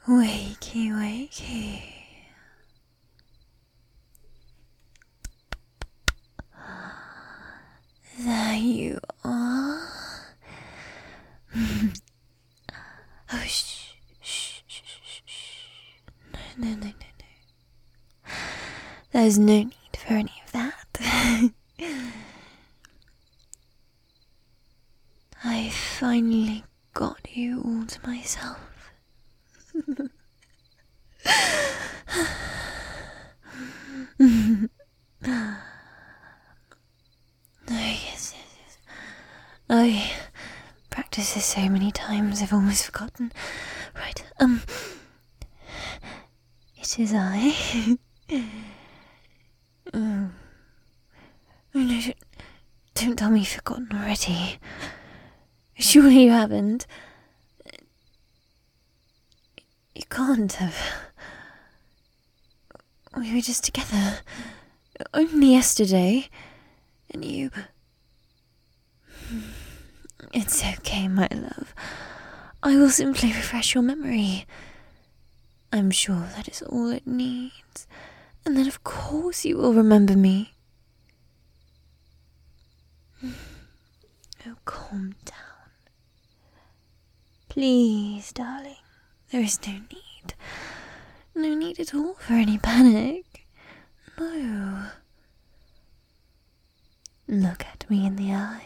Wakey, wakey. There you are. Oh, shh, shh, shh, shh, shh. No. There's no need for any of that. I finally got you all to myself. Yes. I practiced this so many times I've almost forgotten. Right, it is I. Oh no, don't tell me you've forgotten already. Surely you haven't. You can't have. We were just together. Only yesterday. And you... It's okay, my love. I will simply refresh your memory. I'm sure that is all it needs. And then of course you will remember me. Oh, calm down. Please, darling. There is no need. No need at all for any panic. No. Look at me in the eyes.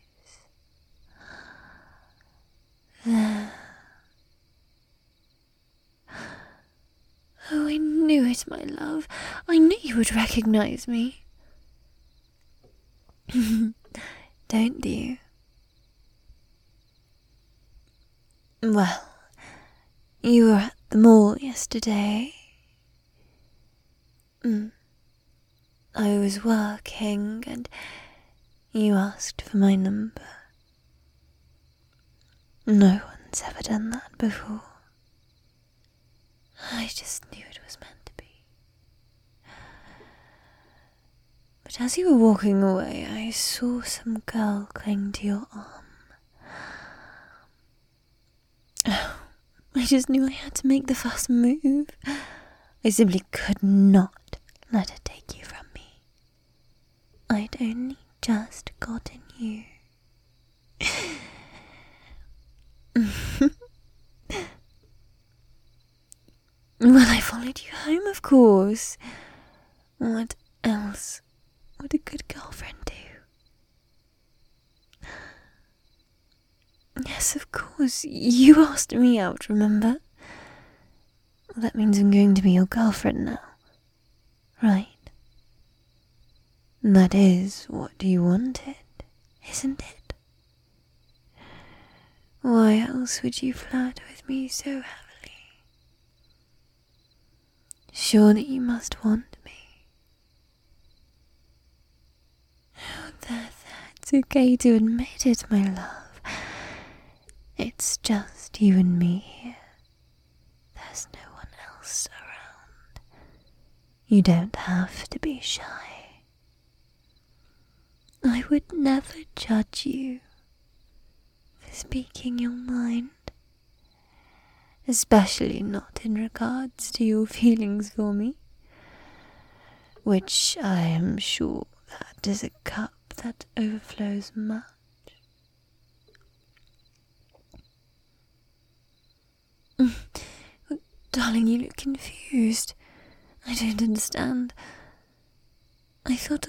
There. Oh, I knew it, my love. I knew you would recognize me. Don't you? Well, you were at the mall yesterday. I was working and you asked for my number. No one's ever done that before. I just knew it was meant to be. But as you were walking away, I saw some girl cling to your arm. Oh, I just knew I had to make the first move. I simply could not let her take you from me. I'd only just gotten you. Well, I followed you home, of course. What else would a good girlfriend do? Yes, of course. You asked me out, remember? Well, that means I'm going to be your girlfriend now. Right? That is what you wanted, isn't it? Why else would you flirt with me so heavily? Surely you must want me. Oh, that's okay to admit it, my love. It's just you and me here. There's no one else around. You don't have to be shy. I would never judge you for speaking your mind, especially not in regards to your feelings for me, which I am sure that is a cup that overflows much. Darling, you look confused. I don't understand. I thought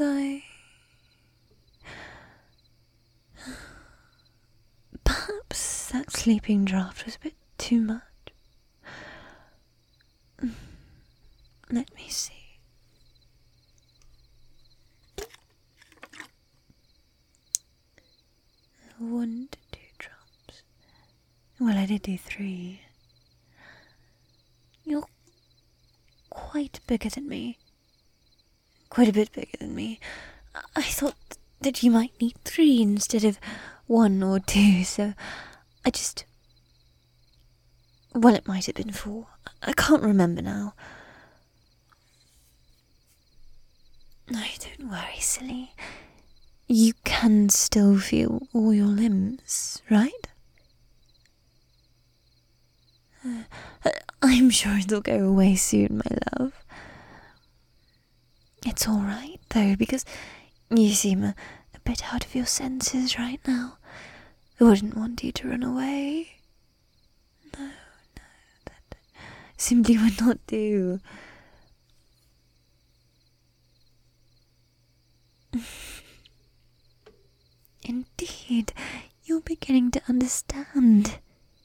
Perhaps that sleeping draught was a bit too much. Let me see. 1 to 2 drops. Well, I did do 3. You're quite bigger than me. Quite a bit bigger than me. I thought that you might need 3 instead of 1 or 2, so I just... Well, it might have been 4. I can't remember now. No, don't worry, silly. You can still feel all your limbs, right? I'm sure it'll go away soon, my love. It's alright, though, because you seem a bit out of your senses right now. I wouldn't want you to run away. No, that simply would not do. Indeed, you're beginning to understand.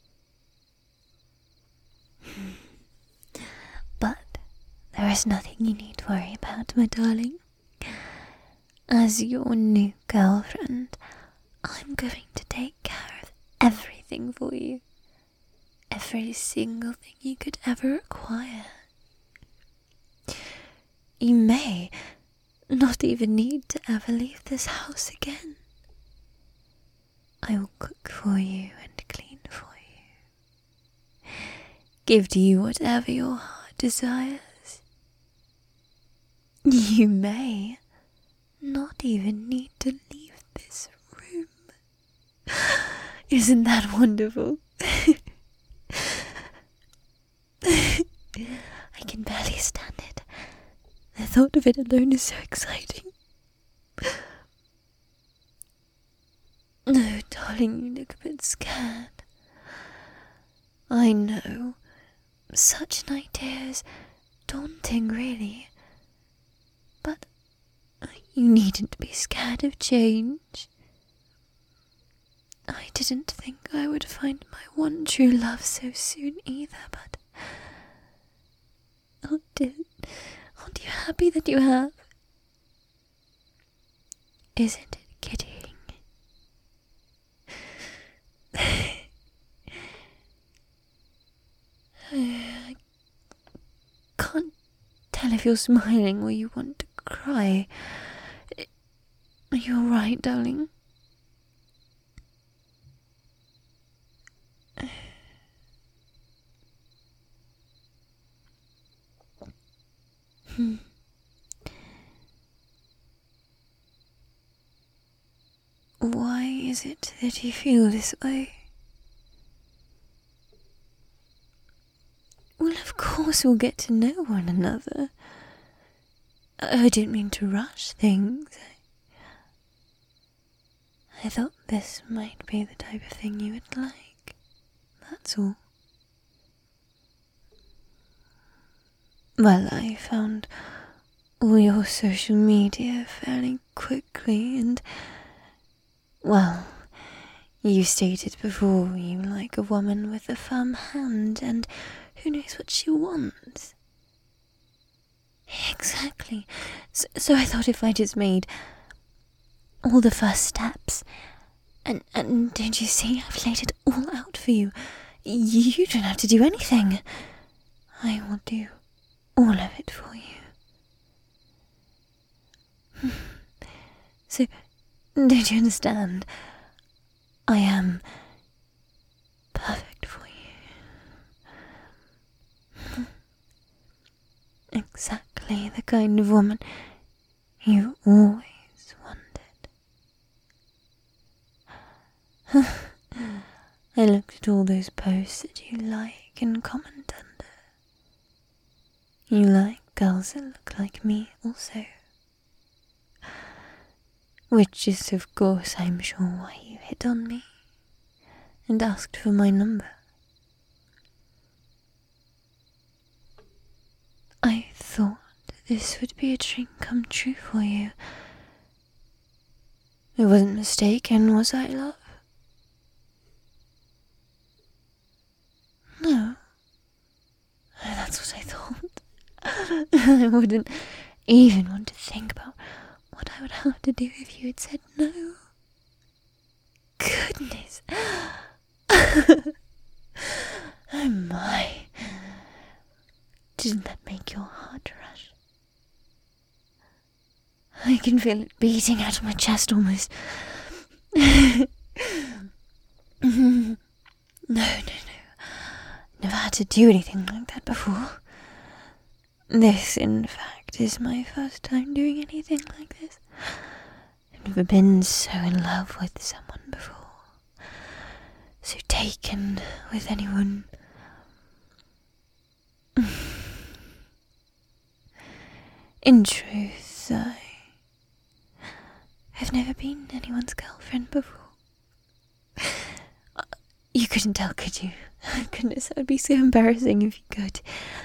But there is nothing you need to worry about, my darling. As your new girlfriend, I'm going to take care of everything for you. Every single thing you could ever require. You may not even need to ever leave this house again. I will cook for you and clean for you. Give to you whatever your heart desires. You may not even need to leave this room. Isn't that wonderful? I can barely stand it. The thought of it alone is so exciting. No, darling, you look a bit scared. I know. Such an idea is daunting, really. But you needn't be scared of change. I didn't think I would find my one true love so soon either, but aren't you happy that you have? Isn't it kidding? I can't tell if you're smiling or you want to cry. Are you alright, darling? Why is it that you feel this way? Well, of course we'll get to know one another. I didn't mean to rush things. I thought this might be the type of thing you would like. That's all. Well, I found all your social media fairly quickly and, well, you stated before you like a woman with a firm hand and who knows what she wants. Exactly. So I thought if I just made all the first steps, and don't you see, I've laid it all out for you. You don't have to do anything. I will do all of it for you. So, don't you understand? I am perfect for you. Exactly the kind of woman you always wanted. I looked at all those posts that you like and comment under. You like girls that look like me also. Which is, of course, I'm sure why you hit on me and asked for my number. I thought this would be a dream come true for you. I wasn't mistaken, was I, love? No. That's what I thought. I wouldn't even want to think about what I would have to do if you had said no. Goodness. Oh my. Didn't that make your heart rush? I can feel it beating out of my chest almost. No. Never had to do anything like that before. This, in fact, is my first time doing anything like this. I've never been so in love with someone before. So taken with anyone. In truth, I've never been anyone's girlfriend before. You couldn't tell, could you? Goodness, that would be so embarrassing if you could.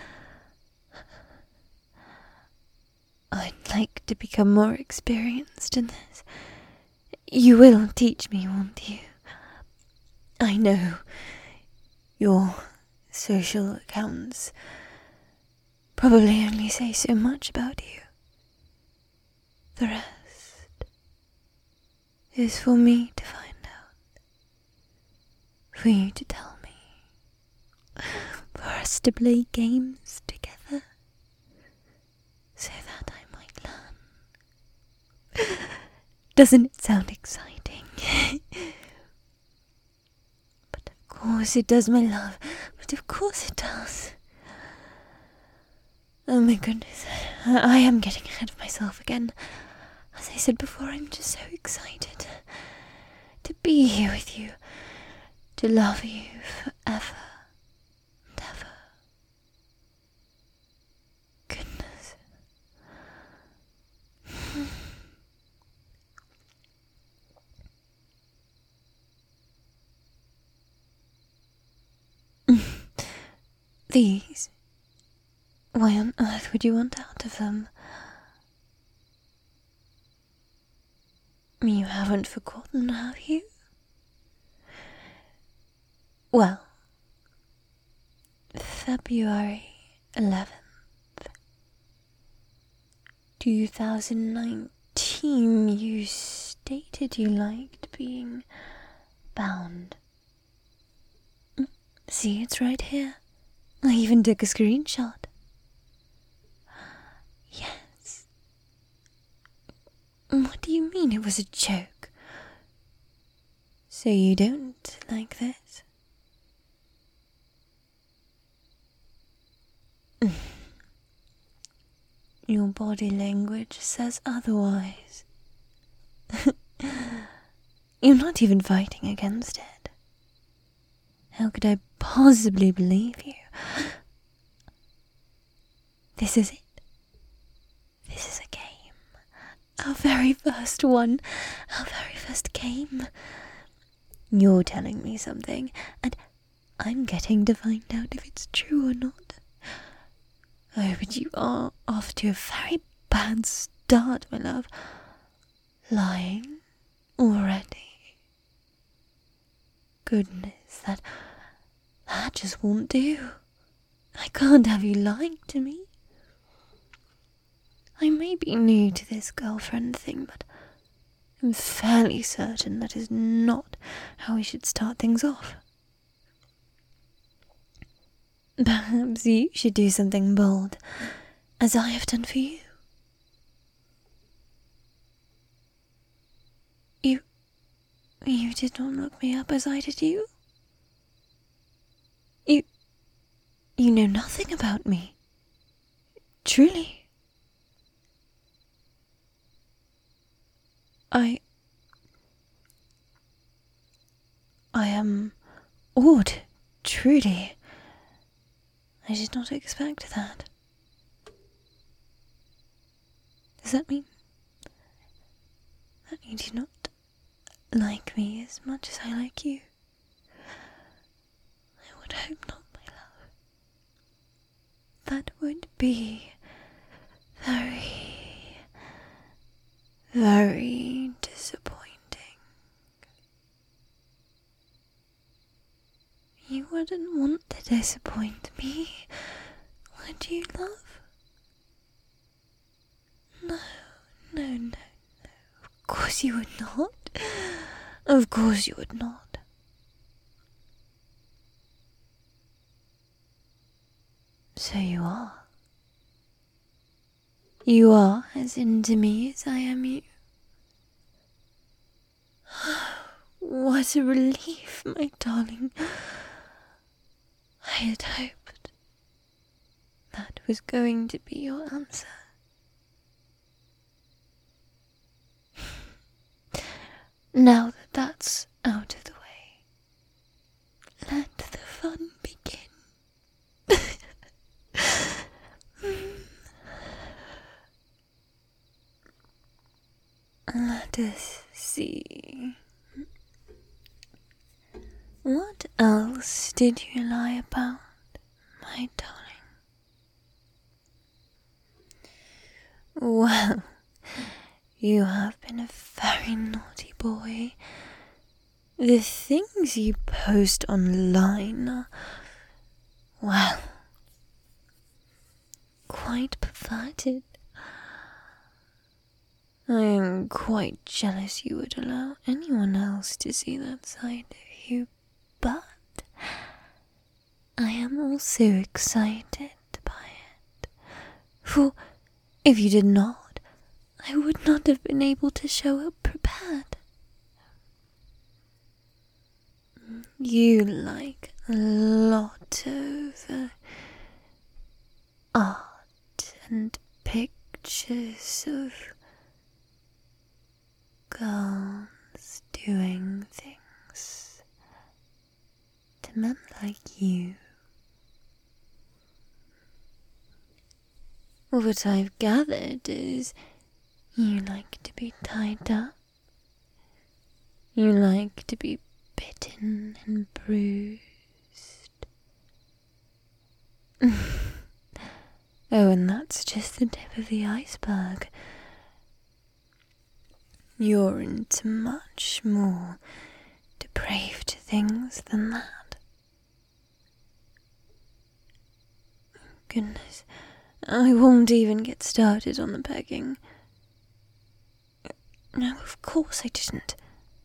I'd like to become more experienced in this. You will teach me, won't you? I know your social accounts probably only say so much about you. The rest is for me to find out. For you to tell me. For us to play games together. So that I might learn. Doesn't it sound exciting? But of course it does, my love. But of course it does. Oh my goodness. I am getting ahead of myself again. As I said before, I'm just so excited to be here with you. To love you forever and ever. Goodness. These? Why on earth would you want out of them? You haven't forgotten, have you? Well, February 11th, 2019, you stated you liked being bound. See, it's right here. I even took a screenshot. Yes. What do you mean it was a joke? So you don't like this? Your body language says otherwise. You're not even fighting against it. How could I possibly believe you? This is it. This is a game. Our very first one. Our very first game. You're telling me something, and I'm getting to find out if it's true or not. Oh, but you are off to a very bad start, my love. Lying already. Goodness, that just won't do. I can't have you lying to me. I may be new to this girlfriend thing, but I'm fairly certain that is not how we should start things off. Perhaps you should do something bold, as I have done for you. You did not look me up as I did you? You know nothing about me. Truly. I am awed, truly. I did not expect that. Does that mean you do not like me as much as I like you? I would hope not, my love. That would be very, very disappointing. You wouldn't want to disappoint me, would you, love? No. Of course you would not. Of course you would not. So you are. You are as into me as I am you. What a relief, my darling. I had hoped that was going to be your answer. Now that that's out of the way, let the fun begin. else did you lie about, my darling? Well, you have been a very naughty boy. The things you post online are, well, quite perverted. I am quite jealous you would allow anyone else to see that side of you, but I am also excited by it. For if you did not, I would not have been able to show up prepared. You like a lot of art and pictures of girls doing things to men like you. What I've gathered is you like to be tied up. You like to be bitten and bruised. Oh, and that's just the tip of the iceberg. You're into much more depraved things than that. Goodness, I won't even get started on the begging. No, of course I didn't.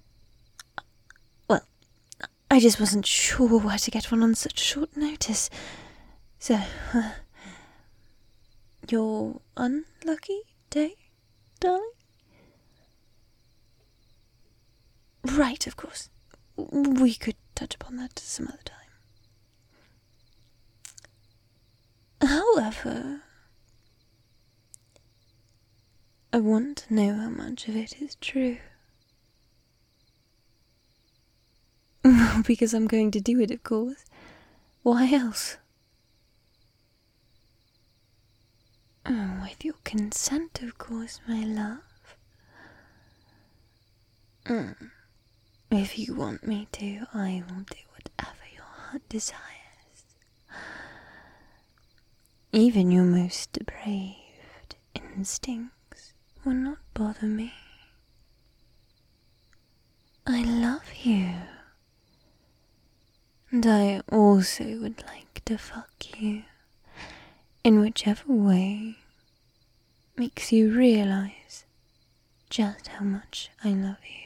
Well, I just wasn't sure where to get one on such short notice. So, your unlucky day, darling? Right, of course. We could touch upon that some other time. However, I want to know how much of it is true. Because I'm going to do it, of course. Why else? Oh, with your consent, of course, my love. If you want me to, I will do whatever your heart desires. Even your most depraved instincts will not bother me. I love you. And I also would like to fuck you in whichever way makes you realize just how much I love you.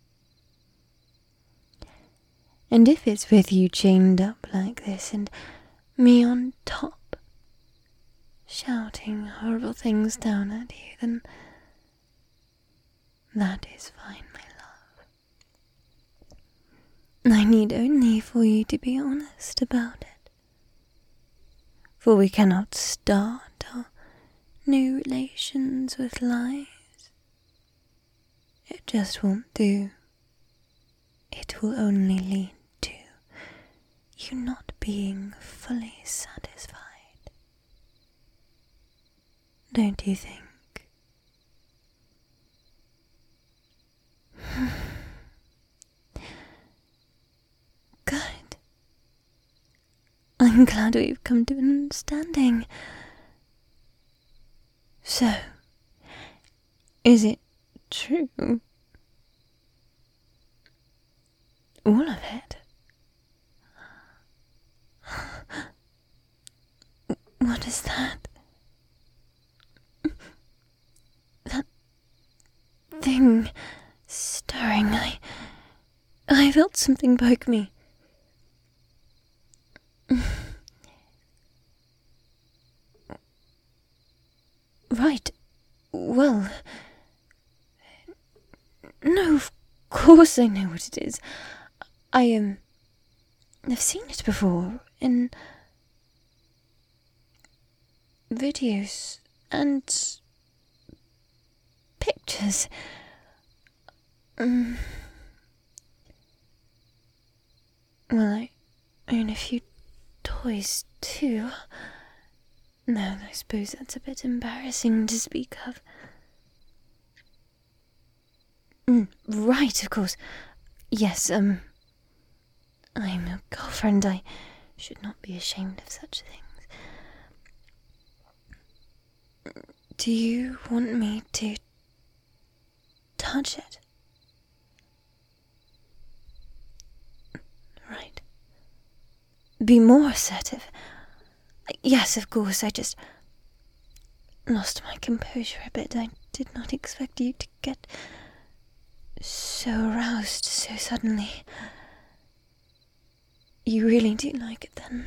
And if it's with you chained up like this and me on top, shouting horrible things down at you, then that is fine, my love. I need only for you to be honest about it. For we cannot start our new relations with lies. It just won't do. It will only lead to you not being fully satisfied. Don't you think? Good. I'm glad we've come to an understanding. So, is it true? All of it? What is that? That thing stirring. I felt something poke me. Right. Well, no, of course I know what it is. I've seen it before in videos and pictures. Well, I own a few toys too. No, I suppose that's a bit embarrassing to speak of. Right, of course. Yes, I'm your girlfriend. I should not be ashamed of such things. Do you want me to touch it? Right. Be more assertive. Yes, of course, I just lost my composure a bit. I did not expect you to get so aroused so suddenly. You really do like it then?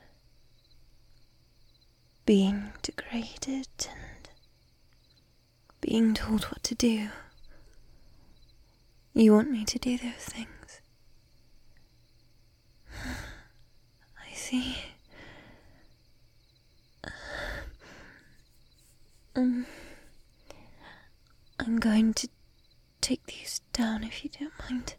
Being degraded and being told what to do. You want me to do those things? I see. I'm going to take these down if you don't mind.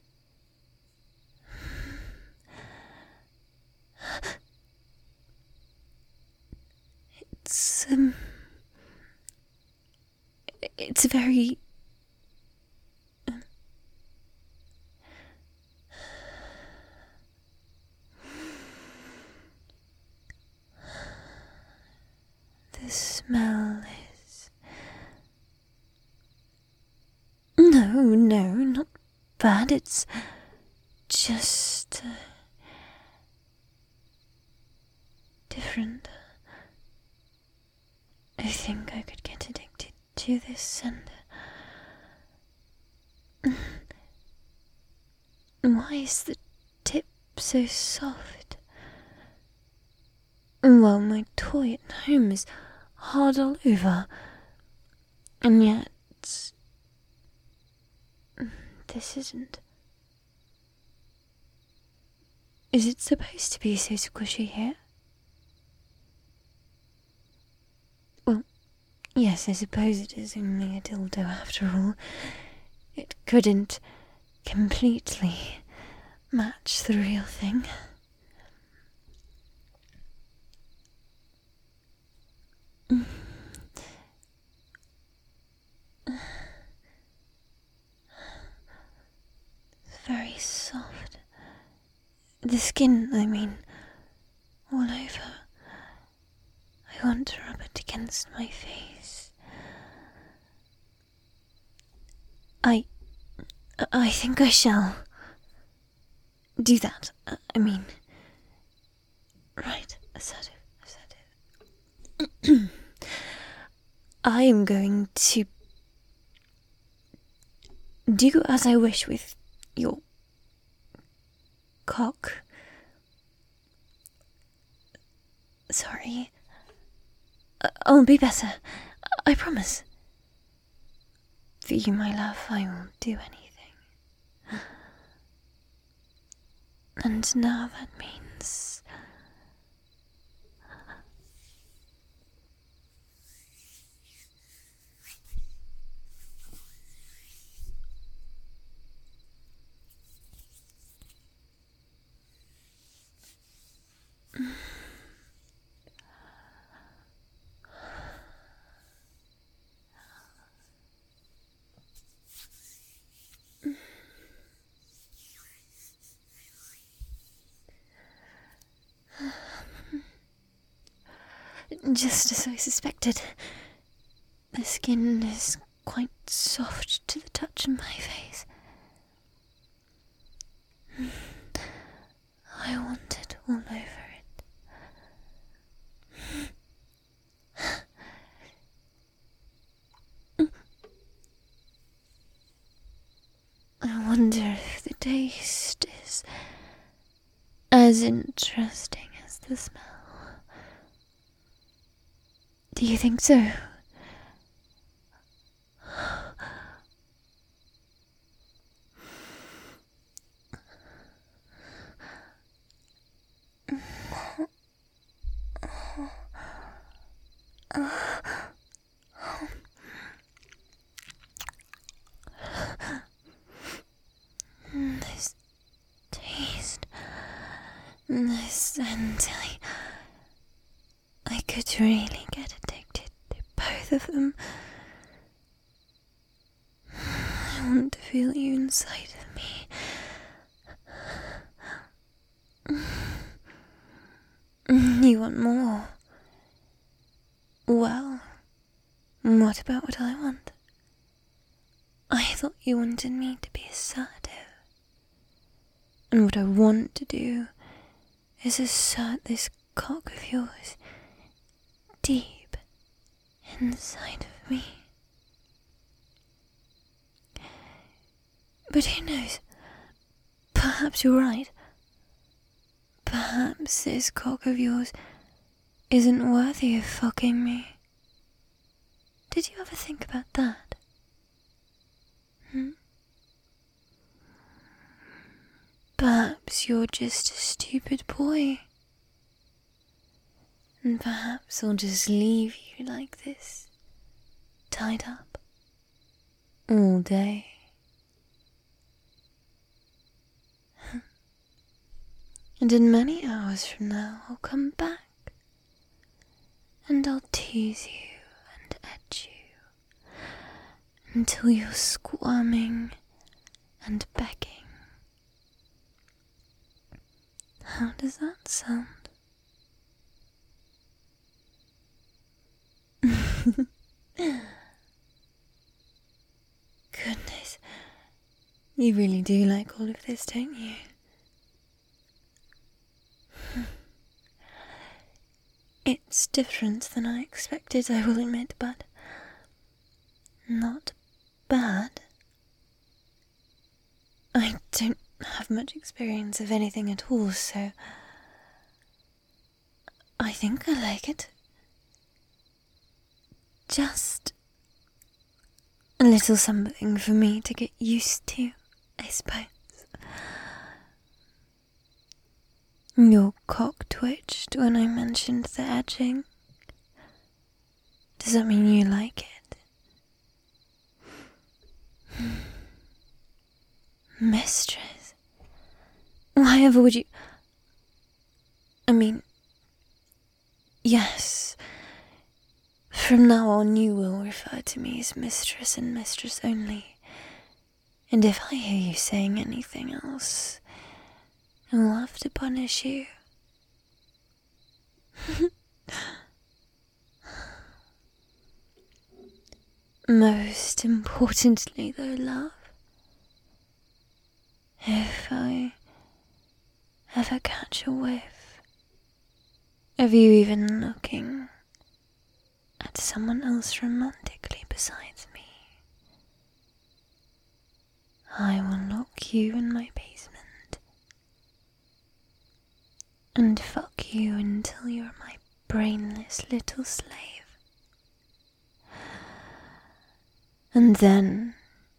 It's very... The smell is... No, not bad. It's just... different. I think I could get addicted to this scent. Why is the tip so soft? Well, my toy at home is hard all over, and yet this isn't. Is it supposed to be so squishy here? Well, yes, I suppose it is only a dildo after all. It couldn't completely match the real thing. It's very soft. The skin, I mean, all over. I want to rub it against my face. I think I shall do that. I mean, right, assertive. I am going to do as I wish with your cock. Sorry. I'll be better. I promise. For you, my love, I will do anything. And now that means... Just as I suspected, the skin is quite soft to the touch of my face. I want it all over it. I wonder if the taste is as interesting as the smell. Do you think so? This taste, this scent, I could really get addicted to both of them. I want to feel you inside of me. You want more? Well, what about what I want? I thought you wanted me to be assertive. And what I want to do is assert this cock of yours deep inside of me. But who knows? Perhaps you're right. Perhaps this cock of yours isn't worthy of fucking me. Did you ever think about that? Perhaps you're just a stupid boy. And perhaps I'll just leave you like this, tied up, all day. And in many hours from now, I'll come back, and I'll tease you and edge you, until you're squirming and begging. How does that sound? Goodness, you really do like all of this, don't you? It's different than I expected, I will admit, but not bad. I don't have much experience of anything at all, so I think I like it. Just a little something for me to get used to, I suppose. Your cock twitched when I mentioned the edging. Does that mean you like it? Mistress? Why ever would you... I mean... Yes. From now on you will refer to me as mistress and mistress only. And if I hear you saying anything else, I'll have to punish you. Most importantly though, love, if I ever catch a whiff of you even looking at someone else romantically besides me, I will lock you in my basement and fuck you until you're my brainless little slave. And then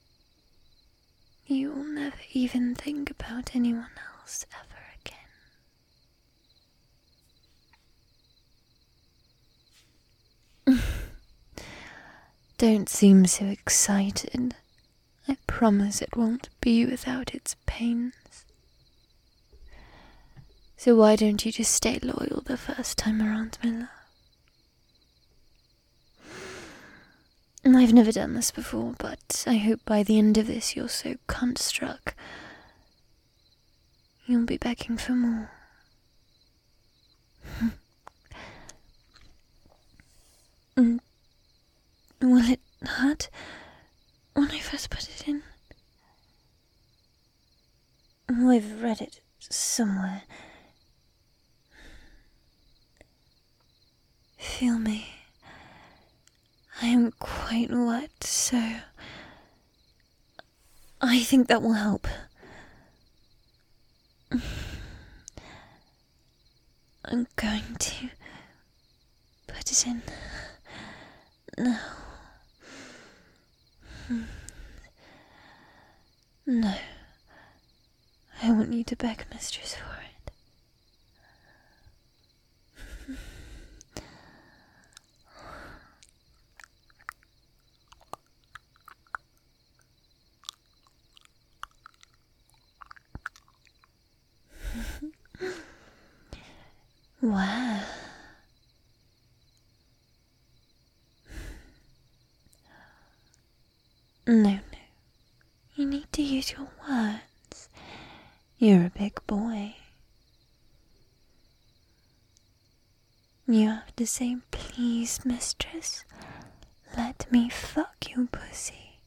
you will never even think about anyone else ever again. Don't seem so excited. I promise it won't be without its pains. So why don't you just stay loyal the first time around, my love? I've never done this before, but I hope by the end of this you're so cunt-struck you'll be begging for more. Will it hurt when I first put it in? I've read it somewhere. Feel me. I am quite wet, so I think that will help. I'm going to put it in now. No, I want you to beg mistress for it. Wow. No. You need to use your words. You're a big boy. You have to say, please, mistress, let me fuck your pussy.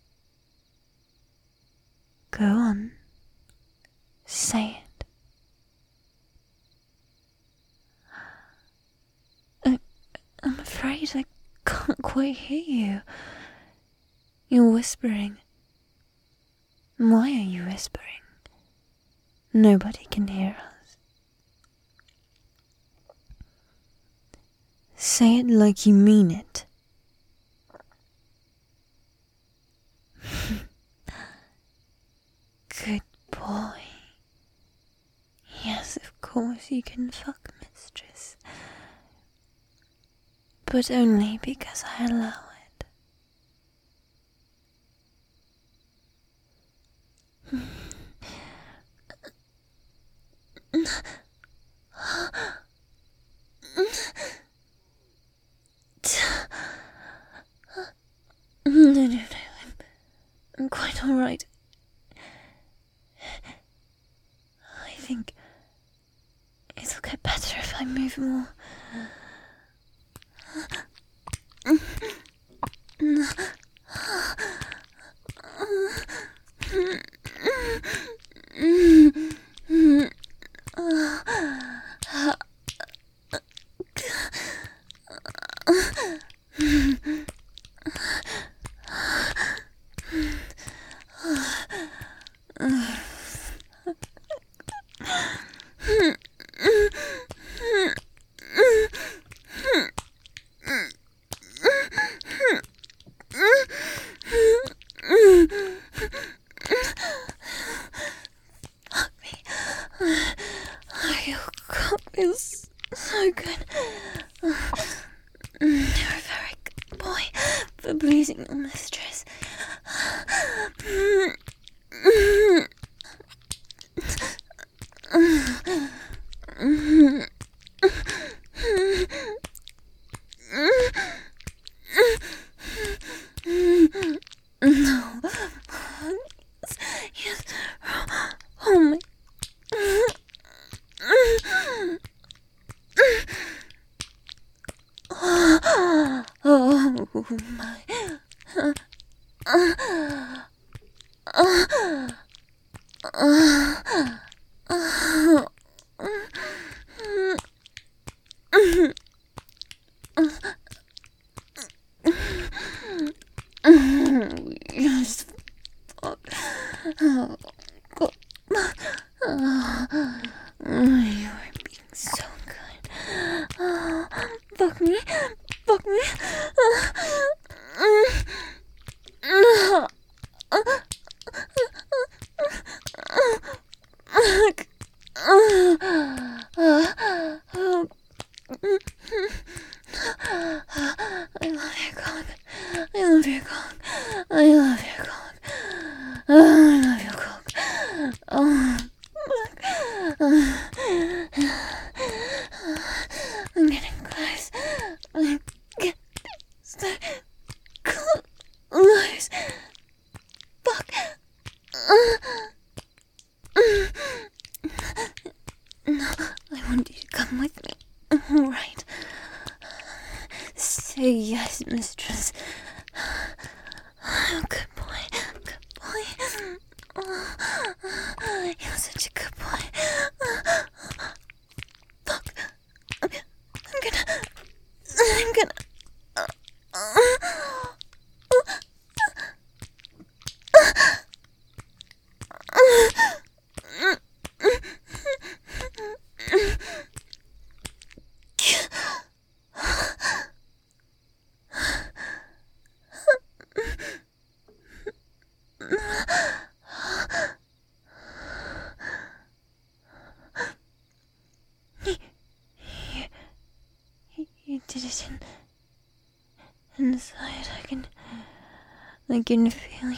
Go on, say it. I'm afraid I can't quite hear you. You're whispering. Why are you whispering? Nobody can hear us. Say it like you mean it. Good boy. Yes, of course you can fuck, mistress. But only because I allow it. No, I'm quite alright. I think it'll get better if I move more. Your cock feels so good. You're a very good boy for pleasing your mistress. No. Yes. Oh my. Oh my. Yes. Fuck. Oh, God. You are being so good. Fuck me. Fuck me. I love your cock. I love your cock. I love your cock. I love your cock. Oh, I'm getting close. I'm getting so close. Fuck. No, I want you to come with me. Alright. Say yes, mistress. Oh, good boy. Good boy. Oh, you're such a good boy. Fuck. I'm gonna. You did it inside. I can feel